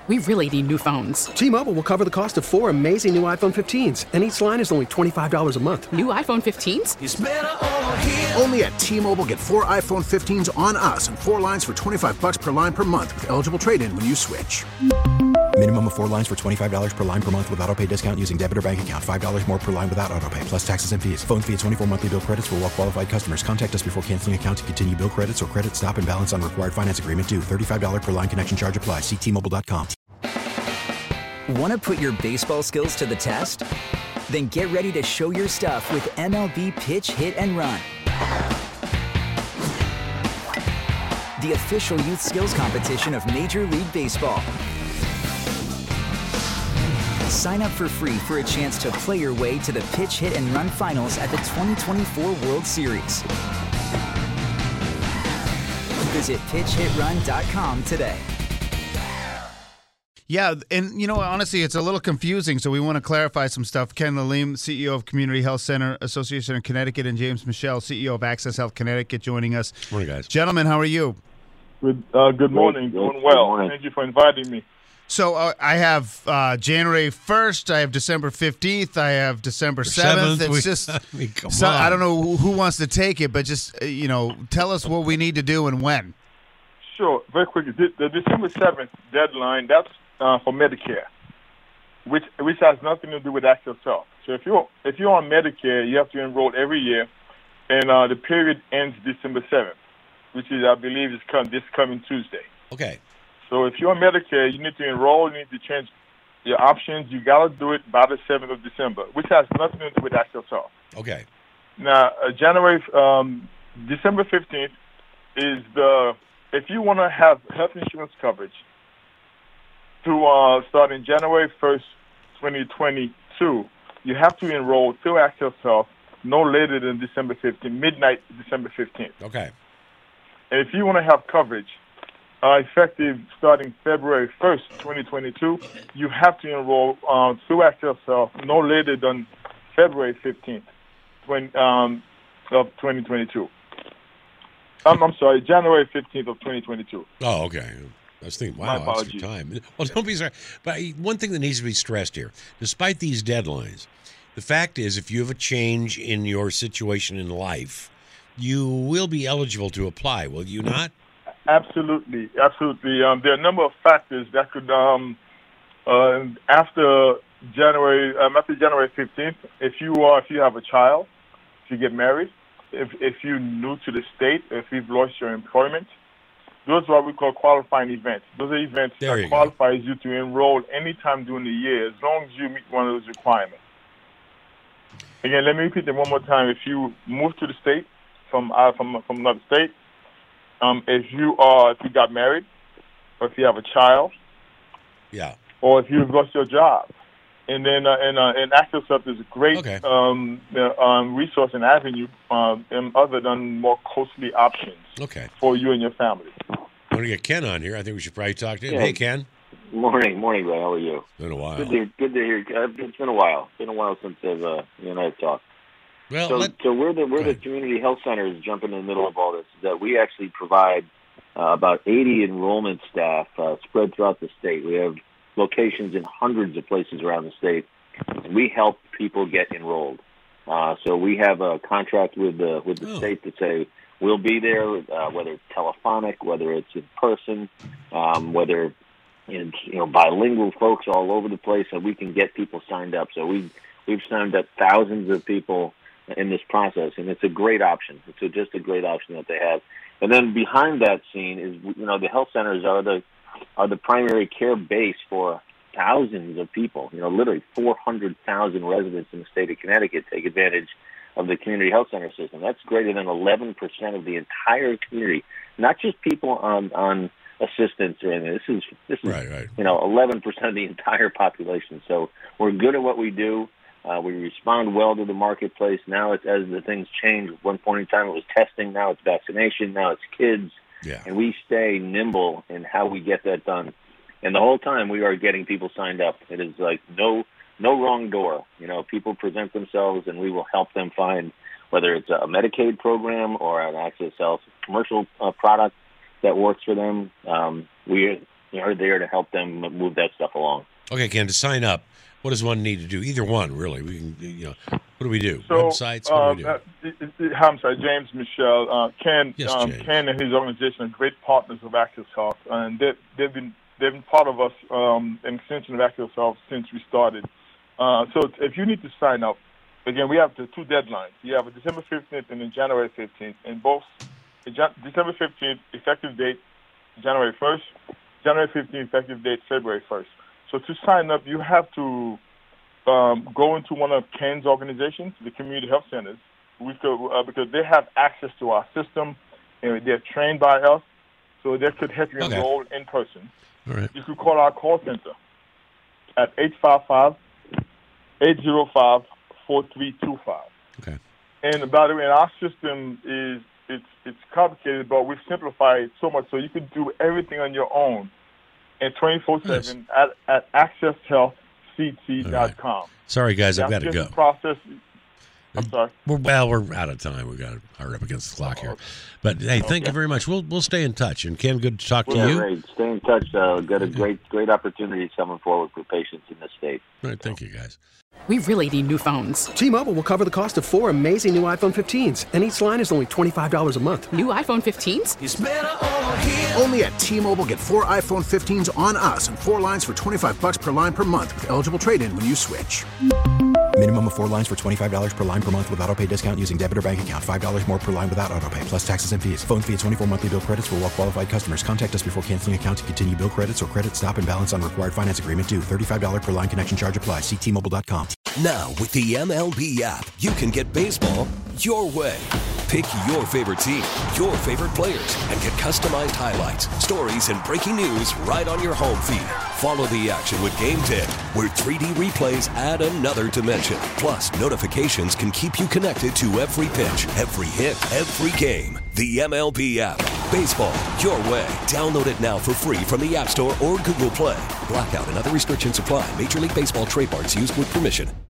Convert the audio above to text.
We really need new phones. T-Mobile will cover the cost of 4 amazing new iPhone 15s, and each line is only $25 a month. New iPhone 15s? It's better over here. Only at T-Mobile, get 4 iPhone 15s on us and 4 lines for $25 per line per month with eligible trade-in when you switch. Minimum of 4 lines for $25 per line per month with autopay discount using debit or bank account. $5 more per line without autopay, plus taxes and fees. Phone fee at 24 monthly bill credits for well-qualified customers. Contact us before canceling account to continue bill credits or credit stop and balance on required finance agreement due. $35 per line connection charge applies. See T-Mobile.com. Want to put your baseball skills to the test? Then get ready to show your stuff with MLB Pitch, Hit, and Run. The official youth skills competition of Major League Baseball. Sign up for free for a chance to play your way to the Pitch, Hit, and Run finals at the 2024 World Series. Visit pitchhitrun.com today. Yeah, and honestly, it's a little confusing, so we want to clarify some stuff. Ken Lalim, CEO of Community Health Center Association of Connecticut, and James Michelle, CEO of Access Health Connecticut, joining us. Morning, guys. Gentlemen, how are you? Good morning. Doing well. Thank you for inviting me. So I have January 1st, I have December 15th, I have December 7th. It's I don't know who wants to take it, but just, tell us what we need to do and when. Sure. Very quickly, the December 7th deadline, that's for Medicare, which has nothing to do with Access Health. So if you're on Medicare, you have to enroll every year, and the period ends December 7th, which is, I believe, this coming Tuesday. Okay. So if you're on Medicare, you need to enroll, you need to change your options. You got to do it by the 7th of December, which has nothing to do with Access Health. Okay. Now, December 15th is if you want to have health insurance coverage to starting January 1st, 2022, you have to enroll through Access Health no later than December 15th, midnight December 15th. Okay. And if you want to have coverage effective starting February 1st, 2022, you have to enroll through Access Health no later than February 15th of 2022. I'm sorry, January 15th of 2022. Oh, okay. I was thinking, wow, that's your time. Well, don't be sorry. But one thing that needs to be stressed here, despite these deadlines, the fact is if you have a change in your situation in life, you will be eligible to apply, will you not? Absolutely. There are a number of factors that could, after January 15th, if you have a child, if you get married, if you're new to the state, if you've lost your employment, those are what we call qualifying events. Those are events that qualifies you to enroll anytime during the year, as long as you meet one of those requirements. Again, let me repeat them one more time. If you move to the state from another state, if you got married, or if you have a child, or if you've lost your job, and then Access Health is a great resource and avenue, other than more costly options for you and your family. I want to get Ken on here. I think we should probably talk to him. Yeah. Hey, Ken. Morning, Ray. How are you? Been a while. Good to hear. It's been a while. It's been a while since you and I have talked. Well, so we're the community health centers jumping in the middle of all this. That we actually provide about 80 enrollment staff spread throughout the state. We have locations in hundreds of places around the state. We help people get enrolled. So we have a contract with the state to say we'll be there, whether it's telephonic, whether it's in person, whether it's bilingual folks all over the place, and we can get people signed up. So we've signed up thousands of people in this process, and it's a great option. It's just a great option that they have. And then behind that scene is, the health centers are the primary care base for thousands of people. Literally 400,000 residents in the state of Connecticut take advantage of the community health center system. That's greater than 11% of the entire community, not just people on assistance. And this is right. 11% of the entire population. So we're good at what we do. We respond well to the marketplace. Now it's as the things change. At one point in time it was testing. Now it's vaccination. Now it's kids. Yeah. And we stay nimble in how we get that done. And the whole time we are getting people signed up. It is like no wrong door. People present themselves and we will help them find whether it's a Medicaid program or an Access Health commercial product that works for them. We are there to help them move that stuff along. Okay, Ken, to sign up, what does one need to do? Either one, really. We can, what do we do? So, websites? What do we do? I'm sorry, James, Michelle, Ken, Yes, James. Ken and his organization are great partners of Access Health, and they've been part of us, an extension of Access Health since we started. So if you need to sign up, again, we have the two deadlines. You have a December 15th and then January 15th, and both December 15th effective date January 1st, January 15th effective date February 1st. So to sign up, you have to go into one of Ken's organizations, the community health centers, because they have access to our system, and they're trained by us, so they could help you enroll in person. All right. You could call our call center at 855-805-4325. Okay. And by the way, our system it's complicated, but we've simplified it so much so you can do everything on your own and 24/7 at accesshealthct.com. Right. Sorry, guys, I've got to go. Process. I'm sorry. We're out of time. We've got to hurry up against the clock here. But hey, thank you very much. We'll stay in touch. And Ken, good to talk to you. Great. Stay in touch. Got a great opportunity coming forward for patients in this state. All right, thank you, guys. We really need new phones. T-Mobile will cover the cost of 4 amazing new iPhone 15s, and each line is only $25 a month. New iPhone 15s? It's better over here. Only at T-Mobile, get 4 iPhone 15s on us and 4 lines for $25 per line per month with eligible trade-in when you switch. Minimum of 4 lines for $25 per line per month with autopay discount using debit or bank account. $5 more per line without autopay, plus taxes and fees. Phone fee at 24 monthly bill credits for well-qualified customers. Contact us before canceling account to continue bill credits or credit stop and balance on required finance agreement due. $35 per line connection charge applies. See T-Mobile.com. Now, with the MLB app, you can get baseball your way. Pick your favorite team, your favorite players, and get customized highlights, stories, and breaking news right on your home feed. Follow the action with Game Day, where 3D replays add another dimension. Plus, notifications can keep you connected to every pitch, every hit, every game. The MLB app. Baseball your way. Download it now for free from the App Store or Google Play. Blackout and other restrictions apply. Major League Baseball trademarks used with permission.